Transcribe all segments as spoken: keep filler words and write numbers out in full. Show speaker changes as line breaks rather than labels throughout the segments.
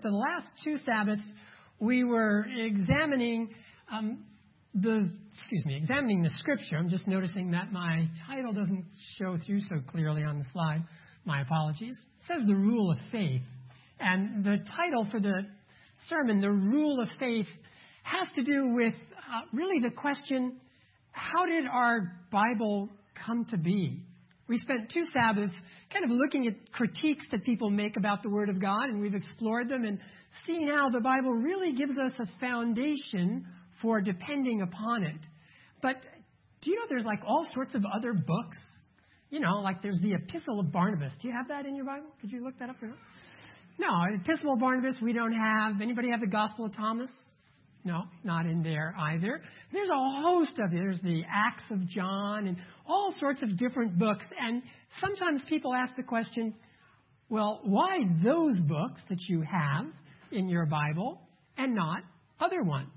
The last two Sabbaths, we were examining um, the, excuse me, examining the Scripture. I'm just noticing that my title doesn't show through so clearly on the slide. My apologies. It says the rule of faith. And the title for the sermon, the rule of faith, has to do with uh, really the question, how did our Bible come to be? We spent two Sabbaths kind of looking at critiques that people make about the Word of God, and we've explored them and seen how the Bible really gives us a foundation for depending upon it. But do you know there's like all sorts of other books? You know, like there's the Epistle of Barnabas. Do you have that in your Bible? Could you look that up? No, Epistle of Barnabas we don't have. Anybody have the Gospel of Thomas? No, not in there either. There's a host of it. There's the Acts of John and all sorts of different books. And sometimes people ask the question, well, why those books that you have in your Bible and not other ones?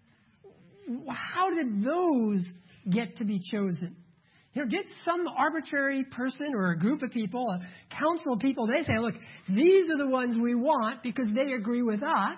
How did those get to be chosen? You know, did some arbitrary person or a group of people, a council of people, they say, look, these are the ones we want because they agree with us?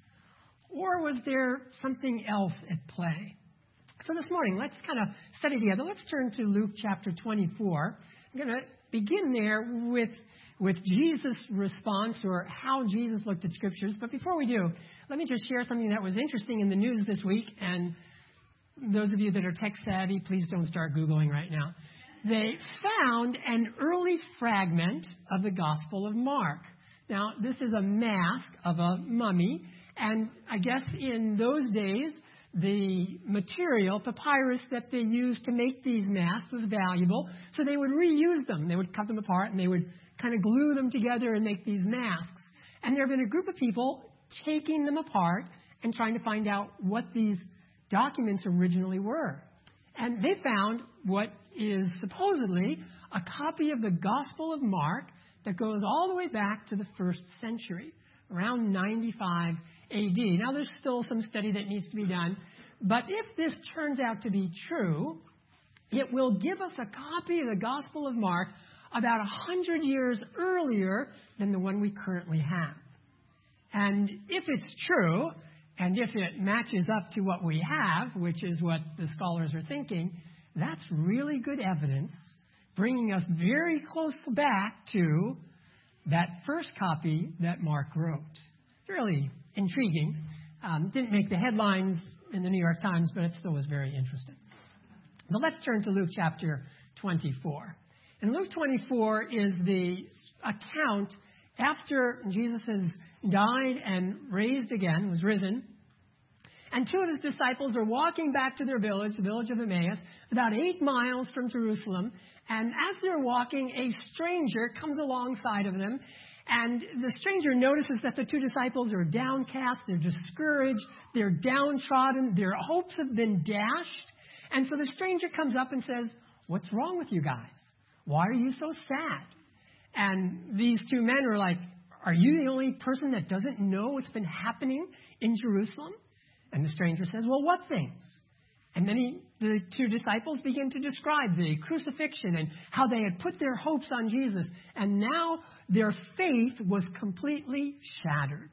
Or was there something else at play? So this morning, let's kind of study together. Let's turn to Luke chapter twenty-four. I'm going to begin there with, with Jesus' response or how Jesus looked at Scriptures. But before we do, let me just share something that was interesting in the news this week. And those of you that are tech savvy, please don't start Googling right now. They found an early fragment of the Gospel of Mark. Now, this is a mask of a mummy. And I guess in those days, the material, papyrus that they used to make these masks was valuable. So they would reuse them. They would cut them apart and they would kind of glue them together and make these masks. And there have been a group of people taking them apart and trying to find out what these documents originally were. And they found what is supposedly a copy of the Gospel of Mark that goes all the way back to the first century, around ninety-five A D. Now, there's still some study that needs to be done. But if this turns out to be true, it will give us a copy of the Gospel of Mark about one hundred years earlier than the one we currently have. And if it's true, and if it matches up to what we have, which is what the scholars are thinking, that's really good evidence, bringing us very close back to that first copy that Mark wrote. It's really intriguing. Um, didn't make the headlines in the New York Times, but it still was very interesting. But let's turn to Luke chapter twenty-four. And Luke twenty-four is the account after Jesus has died and raised again, was risen. And two of his disciples are walking back to their village, the village of Emmaus. It's about eight miles from Jerusalem. And as they're walking, a stranger comes alongside of them. And the stranger notices that the two disciples are downcast, they're discouraged, they're downtrodden, their hopes have been dashed. And so the stranger comes up and says, "What's wrong with you guys? Why are you so sad?" And these two men are like, "Are you the only person that doesn't know what's been happening in Jerusalem?" And the stranger says, "Well, what things?" And then he, the two disciples begin to describe the crucifixion and how they had put their hopes on Jesus. And now their faith was completely shattered.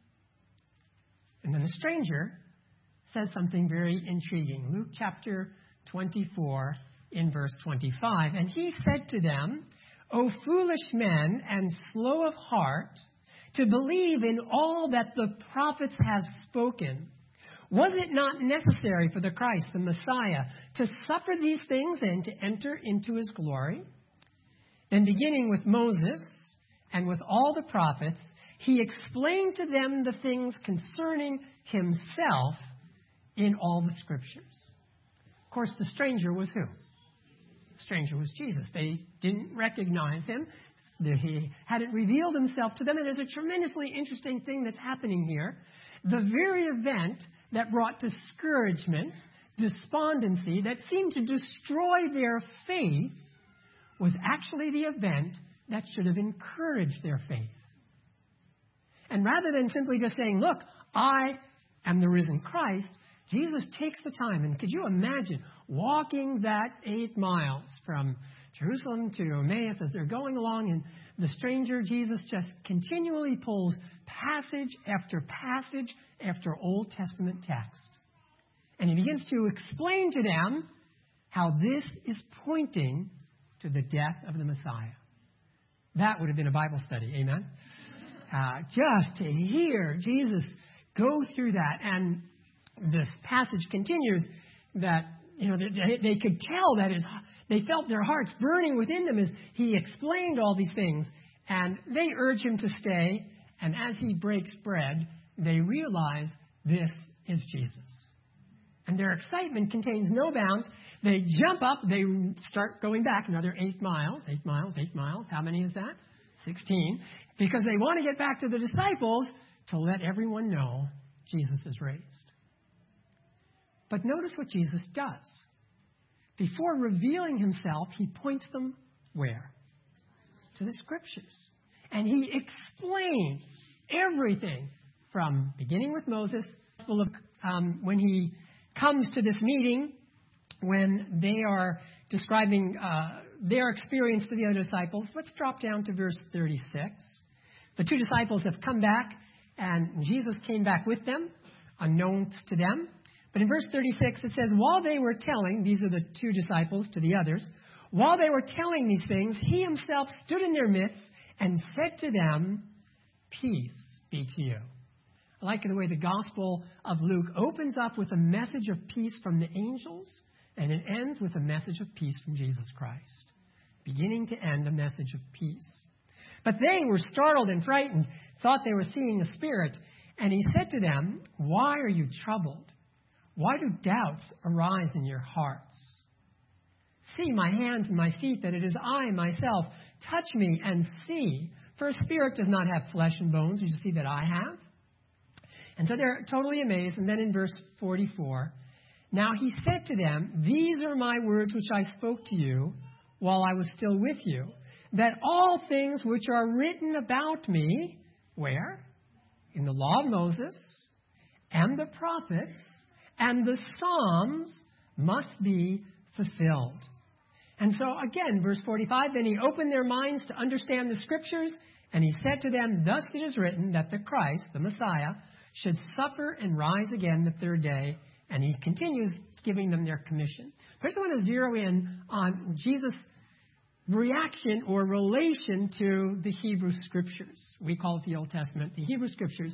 And then the stranger says something very intriguing. Luke chapter twenty-four in verse twenty-five. And he said to them, "O foolish men and slow of heart to believe in all that the prophets have spoken. Was it not necessary for the Christ, the Messiah, to suffer these things and to enter into his glory?" Then beginning with Moses and with all the prophets, he explained to them the things concerning himself in all the Scriptures. Of course, the stranger was who? The stranger was Jesus. They didn't recognize him. He hadn't revealed himself to them. And there's a tremendously interesting thing that's happening here. The very event that brought discouragement, despondency, that seemed to destroy their faith, was actually the event that should have encouraged their faith. And rather than simply just saying, "Look, I am the risen Christ," Jesus takes the time. And could you imagine walking that eight miles from Jerusalem to Emmaus, as they're going along, and the stranger, Jesus, just continually pulls passage after passage after Old Testament text. And he begins to explain to them how this is pointing to the death of the Messiah. That would have been a Bible study, amen? Uh, just to hear Jesus go through that. And this passage continues that, you know, they, they could tell that his, they felt their hearts burning within them as he explained all these things. And they urge him to stay. And as he breaks bread, they realize this is Jesus. And their excitement contains no bounds. They jump up. They start going back another eight miles. Eight miles, eight miles. How many is that? Sixteen. Because they want to get back to the disciples to let everyone know Jesus is raised. But notice what Jesus does. Before revealing himself, he points them where? To the Scriptures. And he explains everything from beginning with Moses, um, when he comes to this meeting, when they are describing uh, their experience to the other disciples. Let's drop down to verse thirty-six. The two disciples have come back, and Jesus came back with them, unknown to them. But in verse thirty-six, it says, while they were telling, these are the two disciples to the others, while they were telling these things, he himself stood in their midst and said to them, peace be to you. I like the way the Gospel of Luke opens up with a message of peace from the angels, and it ends with a message of peace from Jesus Christ. Beginning to end, a message of peace. But they were startled and frightened, thought they were seeing a spirit. And he said to them, why are you troubled? Why do doubts arise in your hearts? See my hands and my feet, that it is I myself. Touch me and see. For a spirit does not have flesh and bones, as you see that I have. And so they're totally amazed. And then in verse forty-four, now he said to them, these are my words which I spoke to you while I was still with you, that all things which are written about me, where? In the law of Moses and the prophets and the Psalms must be fulfilled. And so again, verse forty-five, then he opened their minds to understand the Scriptures, and he said to them, thus it is written that the Christ, the Messiah, should suffer and rise again the third day. And he continues giving them their commission. First, I want to zero in on Jesus' reaction or relation to the Hebrew Scriptures. We call it the Old Testament, the Hebrew Scriptures.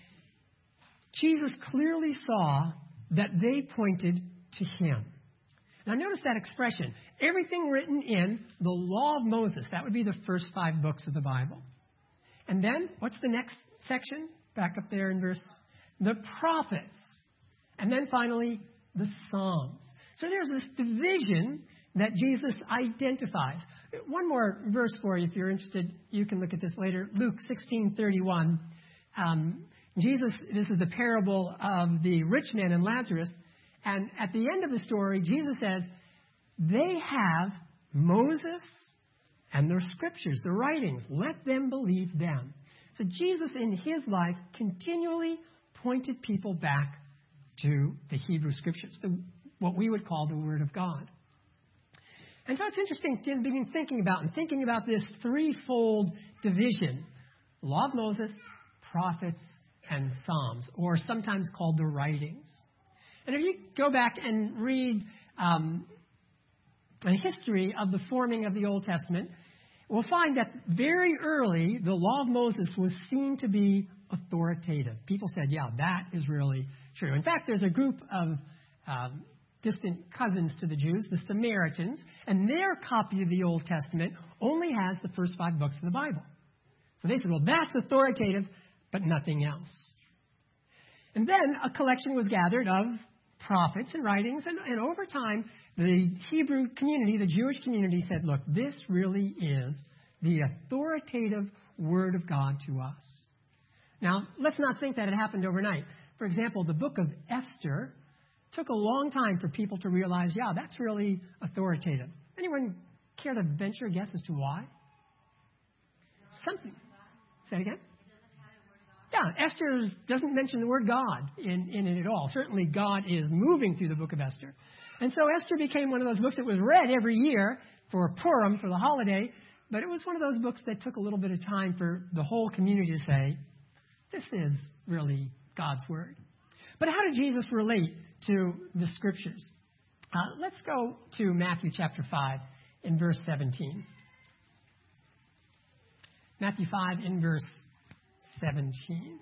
Jesus clearly saw that they pointed to him. Now notice that expression. Everything written in the law of Moses. That would be the first five books of the Bible. And then, what's the next section? Back up there in verse, the prophets. And then finally, the Psalms. So there's this division that Jesus identifies. One more verse for you if you're interested. You can look at this later. Luke sixteen thirty-one. Um, Jesus, this is the parable of the rich man and Lazarus. And at the end of the story, Jesus says, they have Moses and their Scriptures, the writings. Let them believe them. So Jesus in his life continually pointed people back to the Hebrew Scriptures, the, what we would call the Word of God. And so it's interesting to begin thinking about and thinking about this threefold division: Law of Moses, prophets, and Psalms, or sometimes called the writings. And if you go back and read um, a history of the forming of the Old Testament, we'll find that very early, the law of Moses was seen to be authoritative. People said, yeah, that is really true. In fact, there's a group of um, distant cousins to the Jews, the Samaritans, and their copy of the Old Testament only has the first five books of the Bible. So they said, well, that's authoritative, but nothing else. And then a collection was gathered of prophets and writings, and, and over time, the Hebrew community, the Jewish community said, look, this really is the authoritative Word of God to us. Now, let's not think that it happened overnight. For example, the book of Esther took a long time for people to realize, yeah, that's really authoritative. Anyone care to venture a guess as to why? Something. Say it again? Yeah, Esther doesn't mention the word God in, in it at all. Certainly God is moving through the book of Esther. And so Esther became one of those books that was read every year for Purim, for the holiday, but it was one of those books that took a little bit of time for the whole community to say, this is really God's Word. But how did Jesus relate to the Scriptures? Uh, let's go to Matthew chapter five in verse seventeen. Matthew five in verse seventeen.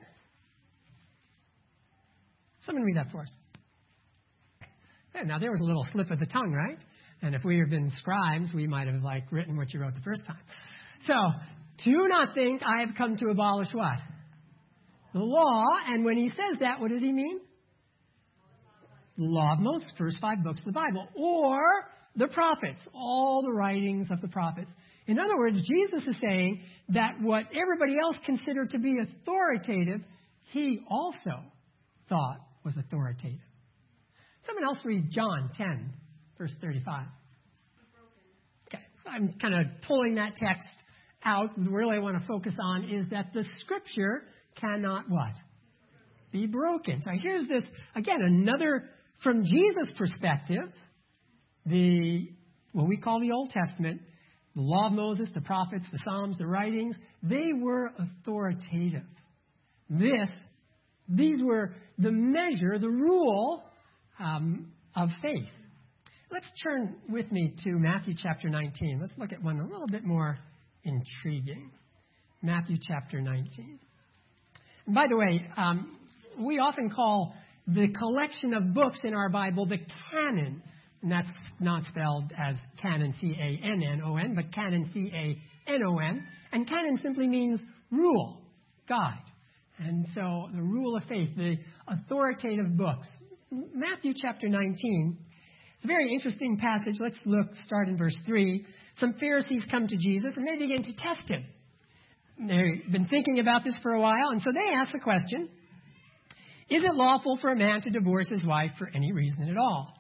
Someone read that for us. Yeah, now, there was a little slip of the tongue, right? And if we had been scribes, we might have, like, written what you wrote the first time. So, do not think I have come to abolish what? The law. And when he says that, what does he mean? The law of Moses, first five books of the Bible. Or the prophets, all the writings of the prophets. In other words, Jesus is saying that what everybody else considered to be authoritative, he also thought was authoritative. Someone else read John ten, verse thirty-five. Okay, I'm kind of pulling that text out. Really, I want to focus on is that the Scripture cannot what? Be broken. So here's this, again, another, from Jesus' perspective, the, what we call the Old Testament, the law of Moses, the prophets, the Psalms, the writings, they were authoritative. This, these were the measure, the rule um, of faith. Let's turn with me to Matthew chapter nineteen. Let's look at one a little bit more intriguing. Matthew chapter nineteen. And by the way, um, we often call the collection of books in our Bible the canon. And that's not spelled as canon, C A N N O N, but canon, C A N O N. And canon simply means rule, guide. And so the rule of faith, the authoritative books. Matthew chapter nineteen. It's a very interesting passage. Let's look, start in verse three. Some Pharisees come to Jesus and they begin to test him. They've been thinking about this for a while, and so they ask the question, is it lawful for a man to divorce his wife for any reason at all?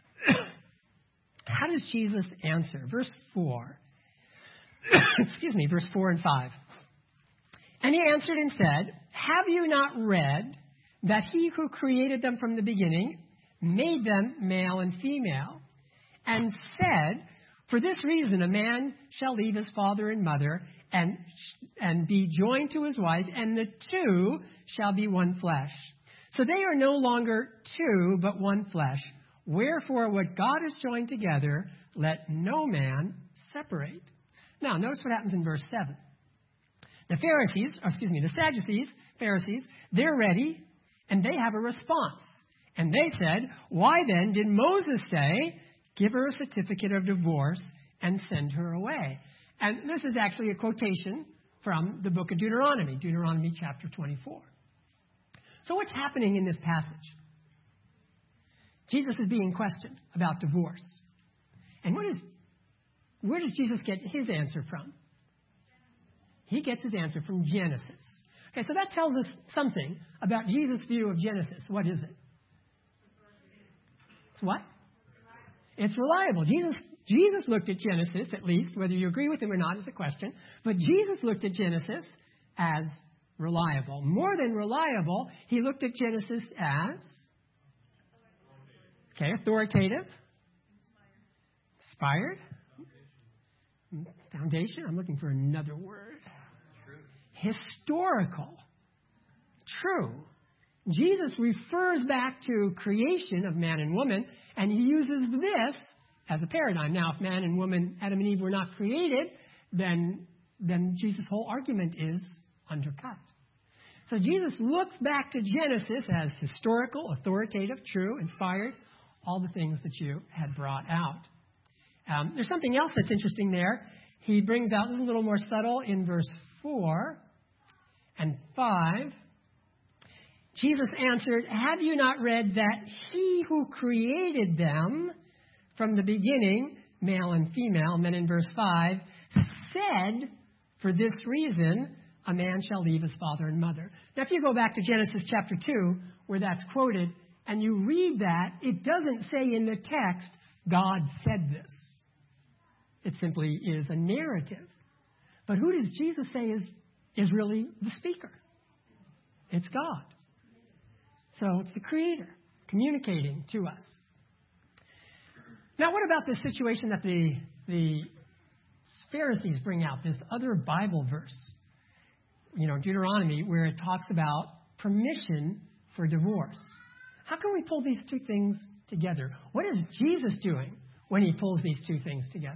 How does Jesus answer? Verse four. Excuse me, verse four and five. And he answered and said, have you not read that he who created them from the beginning made them male and female, and said, for this reason a man shall leave his father and mother and, and be joined to his wife, and the two shall be one flesh. So they are no longer two, but one flesh. Wherefore, what God has joined together, let no man separate. Now, notice what happens in verse seven. The Pharisees, or excuse me, the Sadducees, Pharisees, they're ready, and they have a response. And they said, why then did Moses say, give her a certificate of divorce and send her away? And this is actually a quotation from the book of Deuteronomy, Deuteronomy chapter twenty-four. So what's happening in this passage? Jesus is being questioned about divorce. And what is, where does Jesus get his answer from? He gets his answer from Genesis. Okay, so that tells us something about Jesus' view of Genesis. What is it? It's what? It's reliable. Jesus, Jesus looked at Genesis, at least, whether you agree with him or not is a question, but Jesus looked at Genesis as reliable. More than reliable, he looked at Genesis as, okay, authoritative, inspired, foundation. I'm looking for another word. Historical, true. Jesus refers back to creation of man and woman, and he uses this as a paradigm. Now, if man and woman, Adam and Eve, were not created, then, then Jesus' whole argument is undercut. So Jesus looks back to Genesis as historical, authoritative, true, inspired, all the things that you had brought out. Um, there's something else that's interesting there. He brings out, this is a little more subtle, in verse four and five. Jesus answered, have you not read that he who created them from the beginning, male and female, and then in verse five, said, for this reason, a man shall leave his father and mother. Now, if you go back to Genesis chapter two, where that's quoted, and you read that, it doesn't say in the text, God said this. It simply is a narrative. But who does Jesus say is, is really the speaker? It's God. So it's the Creator communicating to us. Now, what about this situation that the, the Pharisees bring out, this other Bible verse, you know, Deuteronomy, where it talks about permission for divorce? How can we pull these two things together? What is Jesus doing when he pulls these two things together?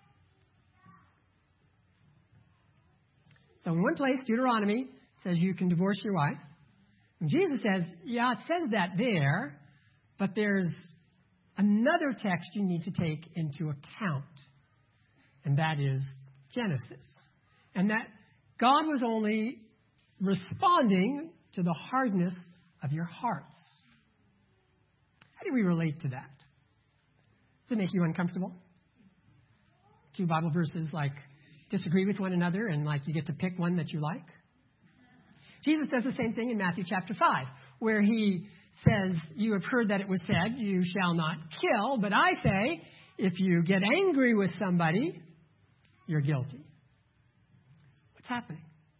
So in one place, Deuteronomy says you can divorce your wife. And Jesus says, yeah, it says that there, but there's another text you need to take into account, and that is Genesis. And that God was only responding to the hardness of your hearts. How do we relate to that? Does it make you uncomfortable? Two Bible verses like disagree with one another and like you get to pick one that you like? Jesus does the same thing in Matthew chapter five, where he says, you have heard that it was said, you shall not kill, but I say, if you get angry with somebody, you're guilty. What's happening?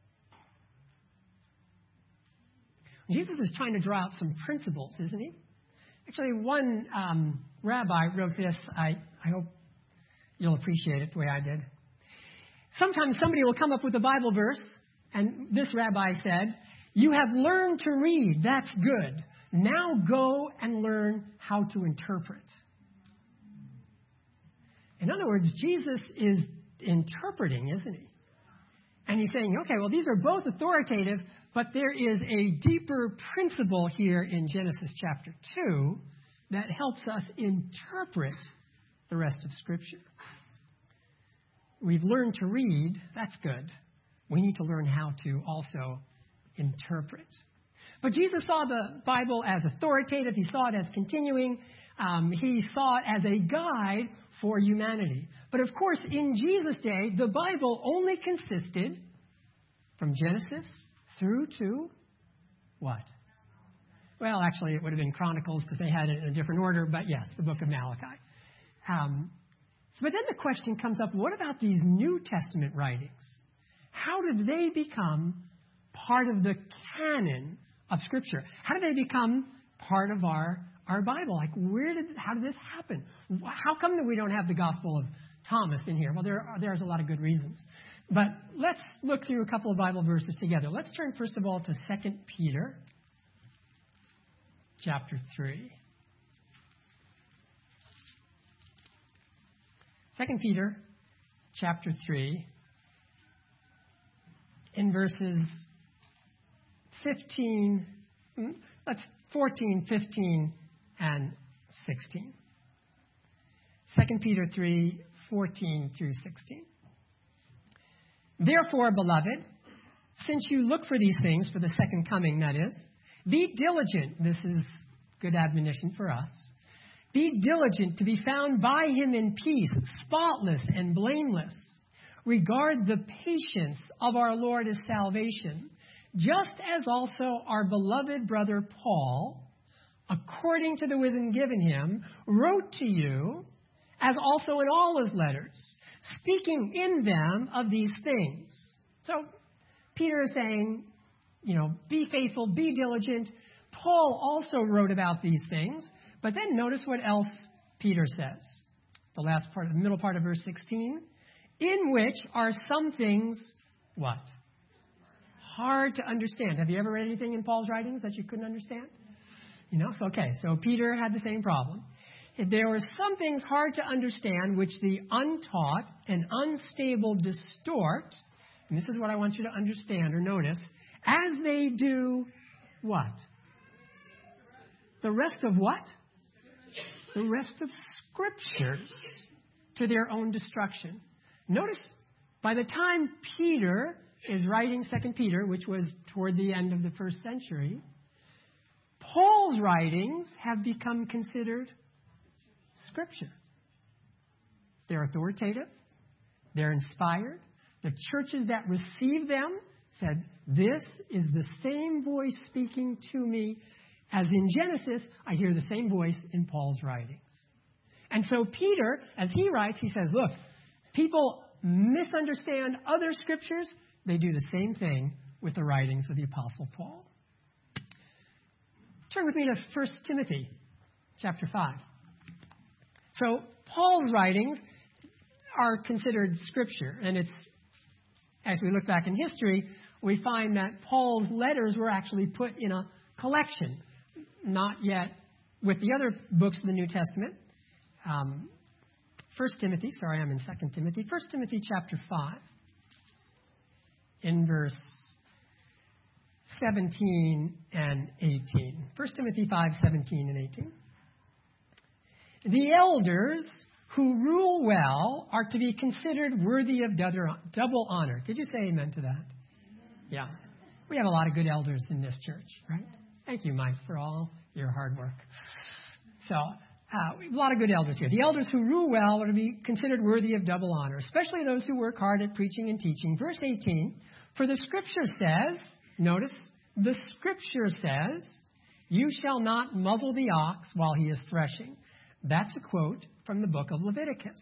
Jesus is trying to draw out some principles, isn't he? Actually, one um, rabbi wrote this. I, I hope you'll appreciate it the way I did. Sometimes somebody will come up with a Bible verse, and this rabbi said, you have learned to read. That's good. Now go and learn how to interpret. In other words, Jesus is interpreting, isn't he? And he's saying, okay, well, these are both authoritative, but there is a deeper principle here in Genesis chapter two that helps us interpret the rest of Scripture. We've learned to read. That's good. We need to learn how to also interpret. But Jesus saw the Bible as authoritative. He saw it as continuing. Um, he saw it as a guide for humanity. But of course, in Jesus' day, the Bible only consisted from Genesis through to what? Well, actually, it would have been Chronicles because they had it in a different order. But yes, the book of Malachi. Um, so, but then the question comes up, what about these New Testament writings? How did they become part of the canon of Scripture? How did they become part of our, our Bible? Like, where did, how did this happen? How come that we don't have the Gospel of Thomas in here? Well, there are, there's a lot of good reasons. But let's look through a couple of Bible verses together. Let's turn, first of all, to Second Peter chapter three. Second Peter chapter three, in verses fifteen, let's fourteen, fifteen, and sixteen. Second Peter three, fourteen through sixteen. Therefore, beloved, since you look for these things, for the second coming, that is, be diligent. This is good admonition for us. Be diligent to be found by him in peace, spotless and blameless. Regard the patience of our Lord as salvation, just as also our beloved brother Paul, according to the wisdom given him, wrote to you, as also in all his letters, speaking in them of these things. So Peter is saying, you know, be faithful, be diligent. Paul also wrote about these things. But then notice what else Peter says. The last part, the middle part of verse sixteen. In which are some things, what? Hard to understand. Have you ever read anything in Paul's writings that you couldn't understand? You know, so okay, so Peter had the same problem. There were some things hard to understand which the untaught and unstable distort, and this is what I want you to understand or notice, as they do what? The rest of what? The rest of Scriptures to their own destruction. Notice, by the time Peter is writing Second Peter, which was toward the end of the first century, Paul's writings have become considered Scripture. They're authoritative. They're inspired. The churches that received them said, this is the same voice speaking to me as in Genesis. I hear the same voice in Paul's writings. And so Peter, as he writes, he says, look, people misunderstand other Scriptures. They do the same thing with the writings of the Apostle Paul. Turn with me to First Timothy chapter five. So Paul's writings are considered scripture. And it's, as we look back in history, we find that Paul's letters were actually put in a collection, not yet with the other books of the New Testament. Um, First Timothy, sorry, I'm in Second Timothy. First Timothy chapter five, in verse seventeen and eighteen. First Timothy five, seventeen and eighteen. The elders who rule well are to be considered worthy of double honor. Did you say amen to that? Yeah. We have a lot of good elders in this church, right? Thank you, Mike, for all your hard work. So, uh, we have a lot of good elders here. The elders who rule well are to be considered worthy of double honor, especially those who work hard at preaching and teaching. Verse eighteen, for the scripture says, notice, the scripture says, you shall not muzzle the ox while he is threshing. That's a quote from the book of Leviticus.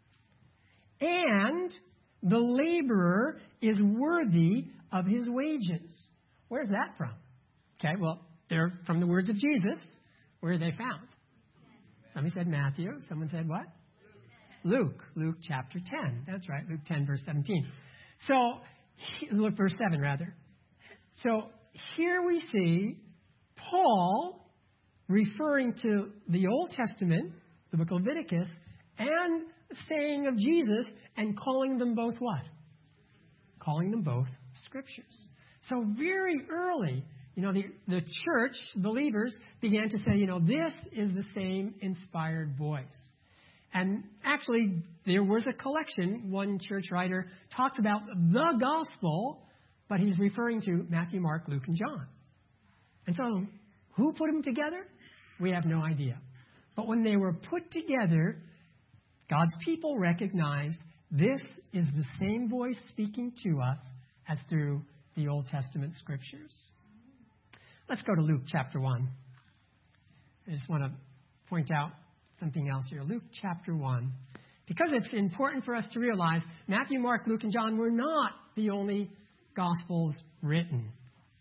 And the laborer is worthy of his wages. Where's that from? Okay, well, they're from the words of Jesus. Where are they found? Somebody said Matthew. Someone said what? Luke. Luke chapter ten. That's right, Luke ten, verse seventeen. So, look, verse seven, rather. So, here we see Paul referring to the Old Testament, the book of Leviticus, and saying of Jesus, and calling them both what? Calling them both scriptures. So very early, you know, the, the church, believers, began to say, you know, this is the same inspired voice. And actually, there was a collection. One church writer talks about the gospel, but he's referring to Matthew, Mark, Luke, and John. And so, who put them together? We have no idea. But when they were put together, God's people recognized this is the same voice speaking to us as through the Old Testament scriptures. Let's go to Luke chapter one. I just want to point out something else here. Luke chapter one. Because it's important for us to realize Matthew, Mark, Luke, and John were not the only Gospels written.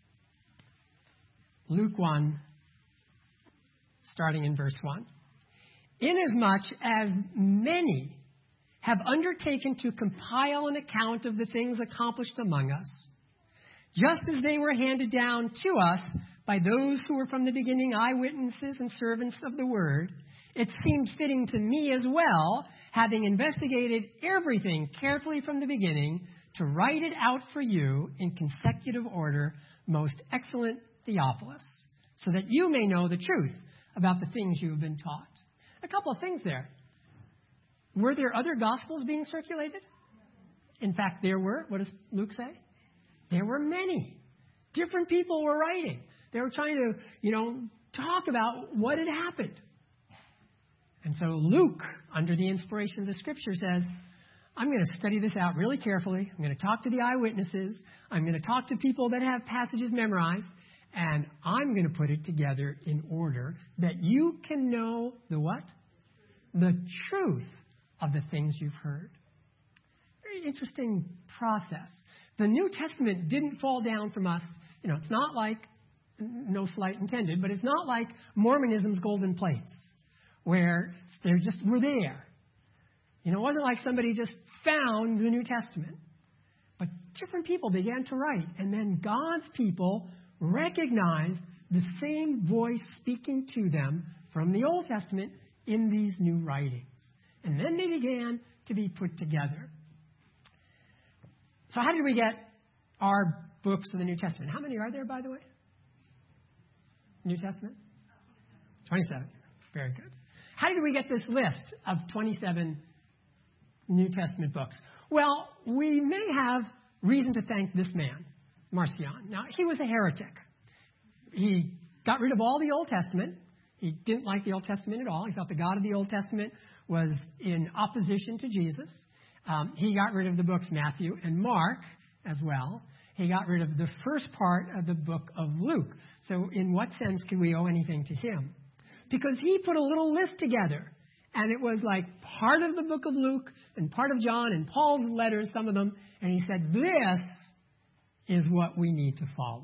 Luke one, starting in verse one. Inasmuch as many have undertaken to compile an account of the things accomplished among us, just as they were handed down to us by those who were from the beginning eyewitnesses and servants of the word, it seemed fitting to me as well, having investigated everything carefully from the beginning, to write it out for you in consecutive order, most excellent Theophilus, so that you may know the truth about the things you have been taught. A couple of things there. Were there other gospels being circulated? In fact, there were. What does Luke say? There were many. Different people were writing. They were trying to, you know, talk about what had happened. And so Luke, under the inspiration of the scripture, says, I'm going to study this out really carefully. I'm going to talk to the eyewitnesses. I'm going to talk to people that have passages memorized. And I'm going to put it together in order that you can know the what? The truth of the things you've heard. Very interesting process. The New Testament didn't fall down from us. You know, it's not like, no slight intended, but it's not like Mormonism's golden plates, where they just were there. You know, it wasn't like somebody just found the New Testament. But different people began to write, and then God's people recognized the same voice speaking to them from the Old Testament in these new writings. And then they began to be put together. So how did we get our books of the New Testament? How many are there, by the way? New Testament? twenty-seven. Very good. How did we get this list of twenty-seven New Testament books? Well, we may have reason to thank this man, Marcion. Now, he was a heretic. He got rid of all the Old Testament. He didn't like the Old Testament at all. He thought the God of the Old Testament was in opposition to Jesus. Um, he got rid of the books Matthew and Mark as well. He got rid of the first part of the book of Luke. So in what sense can we owe anything to him? Because he put a little list together. And it was like part of the book of Luke and part of John and Paul's letters, some of them. And he said, this is what we need to follow.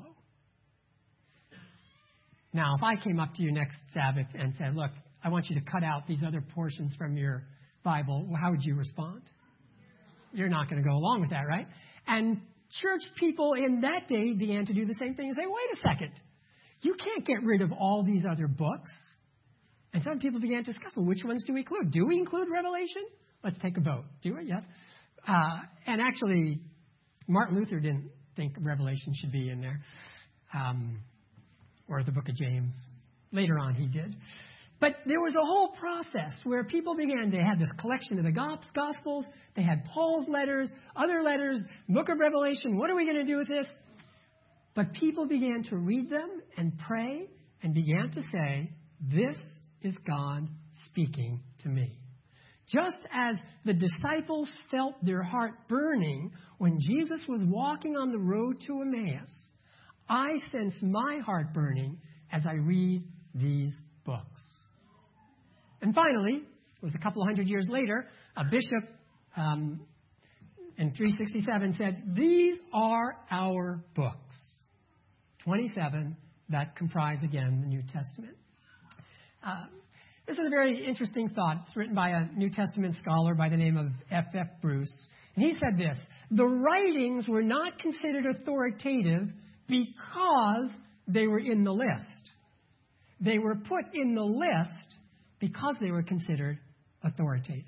Now, if I came up to you next Sabbath and said, look, I want you to cut out these other portions from your Bible, how would you respond? You're not going to go along with that, right? And church people in that day began to do the same thing and say, wait a second. You can't get rid of all these other books. And some people began to discuss, well, which ones do we include? Do we include Revelation? Let's take a vote. Do it? Yes. Uh, and actually, Martin Luther didn't think Revelation should be in there. Um, or the book of James. Later on, he did. But there was a whole process where people began, they had this collection of the Gospels, they had Paul's letters, other letters, book of Revelation, what are we going to do with this? But people began to read them and pray and began to say, this is God speaking to me. Just as the disciples felt their heart burning when Jesus was walking on the road to Emmaus, I sense my heart burning as I read these books. And finally, it was a couple of hundred years later, a bishop um, in three sixty-seven said, these are our books. twenty-seven that comprise, again, the New Testament. Uh, this is a very interesting thought. It's written by a New Testament scholar by the name of F F Bruce. And he said this, the writings were not considered authoritative because they were in the list. They were put in the list because they were considered authoritative.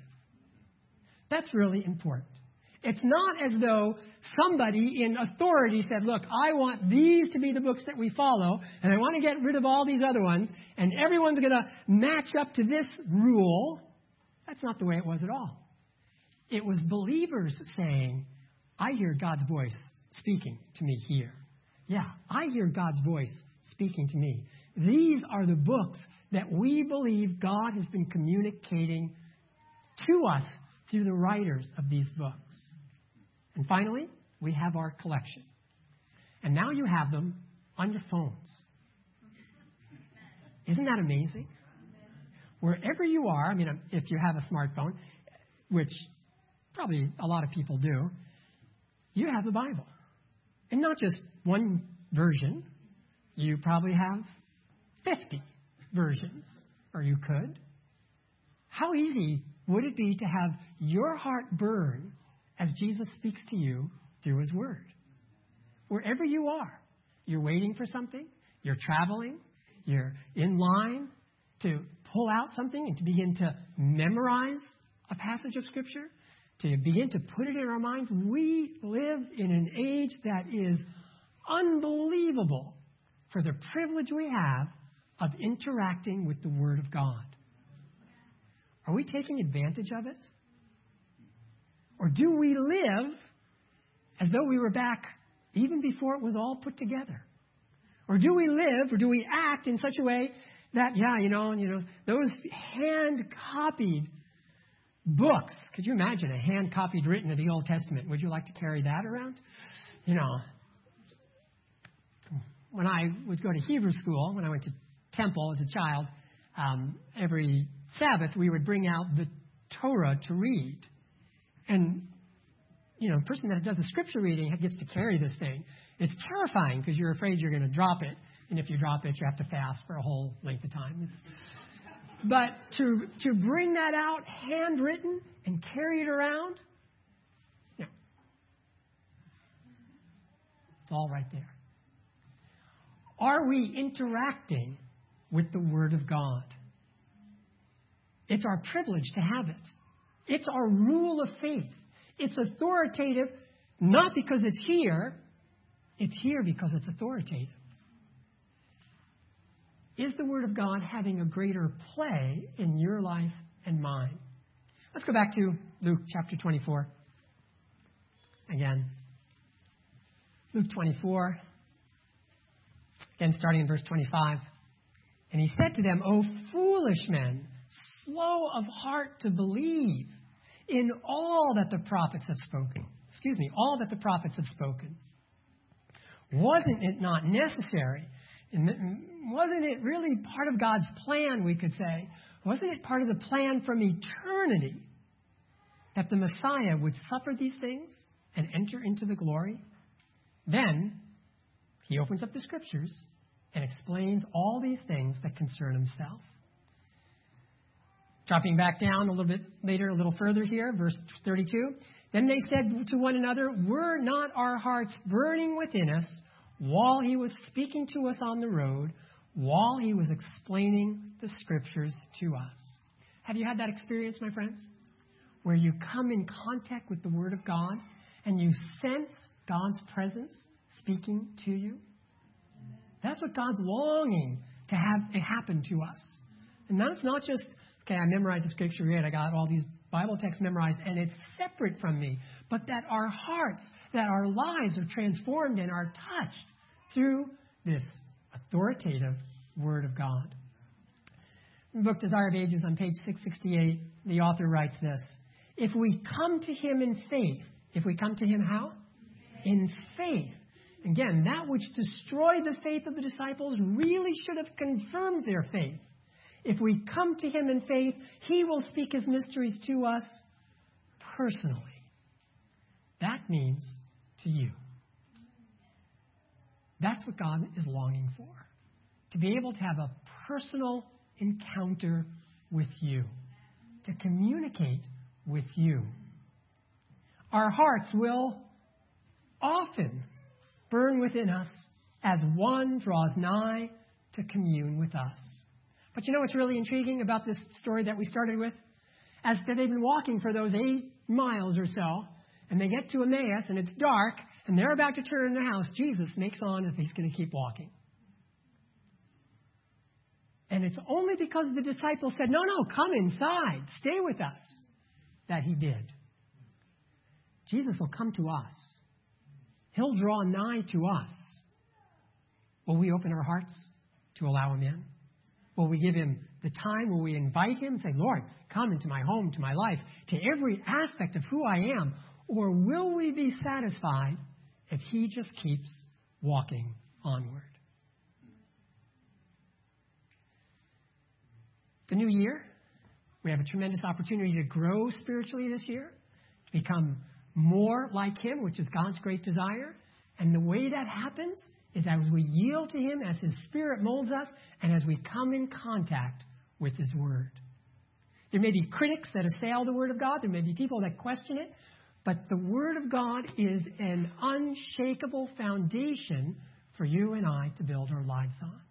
That's really important. It's not as though somebody in authority said, look, I want these to be the books that we follow, and I want to get rid of all these other ones, and everyone's going to match up to this rule. That's not the way it was at all. It was believers saying, I hear God's voice speaking to me here. Yeah, I hear God's voice speaking to me. These are the books that we believe God has been communicating to us through the writers of these books. And finally, we have our collection. And now you have them on your phones. Isn't that amazing? Wherever you are, I mean, if you have a smartphone, which probably a lot of people do, you have the Bible. And not just one version. You probably have fifty versions, or you could. How easy would it be to have your heart burn as Jesus speaks to you through his word? Wherever you are, you're waiting for something, you're traveling, you're in line to pull out something and to begin to memorize a passage of Scripture, to begin to put it in our minds. We live in an age that is unbelievable for the privilege we have of interacting with the Word of God. Are we taking advantage of it? Or do we live as though we were back even before it was all put together? Or do we live or do we act in such a way that, yeah, you know, you know, those hand-copied books, could you imagine a hand-copied written of the Old Testament? Would you like to carry that around? You know, when I would go to Hebrew school, when I went to temple as a child, um, every Sabbath we would bring out the Torah to read. And, you know, the person that does the scripture reading gets to carry this thing. It's terrifying because you're afraid you're going to drop it. And if you drop it, you have to fast for a whole length of time. It's, but to to bring that out handwritten and carry it around, yeah, it's all right there. Are we interacting with the Word of God? It's our privilege to have it. It's our rule of faith. It's authoritative, not because it's here. It's here because it's authoritative. Is the Word of God having a greater play in your life and mine? Let's go back to Luke chapter twenty-four. Again, Luke twenty-four, again starting in verse twenty-five. And he said to them, O foolish men, slow of heart to believe in all that the prophets have spoken. Excuse me, all that the prophets have spoken. Wasn't it not necessary? Wasn't it really part of God's plan, we could say? Wasn't it part of the plan from eternity that the Messiah would suffer these things and enter into the glory? Then he opens up the Scriptures and explains all these things that concern himself. Dropping back down a little bit later, a little further here, verse thirty-two. Then they said to one another, were not our hearts burning within us while he was speaking to us on the road, while he was explaining the scriptures to us? Have you had that experience, my friends? Where you come in contact with the Word of God and you sense God's presence speaking to you? That's what God's longing to have it happen to us. And that's not just, okay, I memorized the scripture, great, I got all these Bible texts memorized, and it's separate from me. But that our hearts, that our lives are transformed and are touched through this authoritative Word of God. In the book Desire of Ages on page six sixty-eight, the author writes this: if we come to him in faith, if we come to him how? In faith. Again, that which destroyed the faith of the disciples really should have confirmed their faith. If we come to him in faith, he will speak his mysteries to us personally. That means to you. That's what God is longing for. To be able to have a personal encounter with you. To communicate with you. Our hearts will often burn within us as one draws nigh to commune with us. But you know what's really intriguing about this story that we started with? As they've been walking for those eight miles or so, and they get to Emmaus, and it's dark, and they're about to turn in their house, Jesus makes on as if he's going to keep walking. And it's only because the disciples said, no, no, come inside, stay with us, that he did. Jesus will come to us. He'll draw nigh to us. Will we open our hearts to allow him in? Will we give him the time? Will we invite him and say, Lord, come into my home, to my life, to every aspect of who I am? Or will we be satisfied if he just keeps walking onward? The new year, we have a tremendous opportunity to grow spiritually this year, to become more like him, which is God's great desire. And the way that happens is as we yield to him, as his Spirit molds us, and as we come in contact with his Word. There may be critics that assail the Word of God. There may be people that question it. But the Word of God is an unshakable foundation for you and I to build our lives on.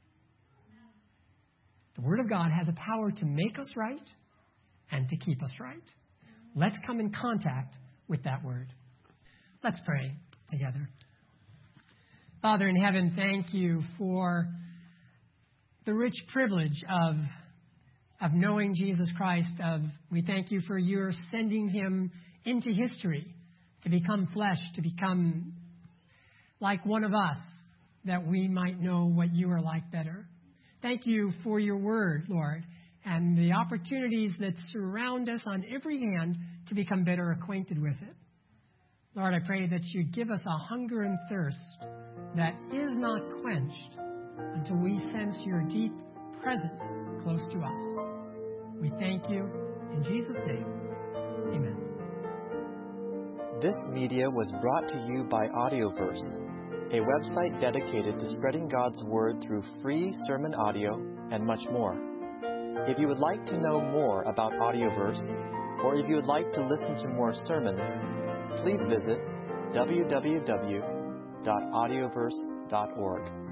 The Word of God has a power to make us right and to keep us right. Let's come in contact with that Word. Let's pray together. Father in heaven, thank you for the rich privilege of, of knowing Jesus Christ. Of, we thank you for your sending him into history to become flesh, to become like one of us, that we might know what you are like better. Thank you for your word, Lord, and the opportunities that surround us on every hand to become better acquainted with it. Lord, I pray that you give us a hunger and thirst that is not quenched until we sense your deep presence close to us. We thank you. In Jesus' name, amen.
This media was brought to you by Audioverse, a website dedicated to spreading God's Word through free sermon audio and much more. If you would like to know more about Audioverse, or if you would like to listen to more sermons, please visit w w w dot audioverse dot org.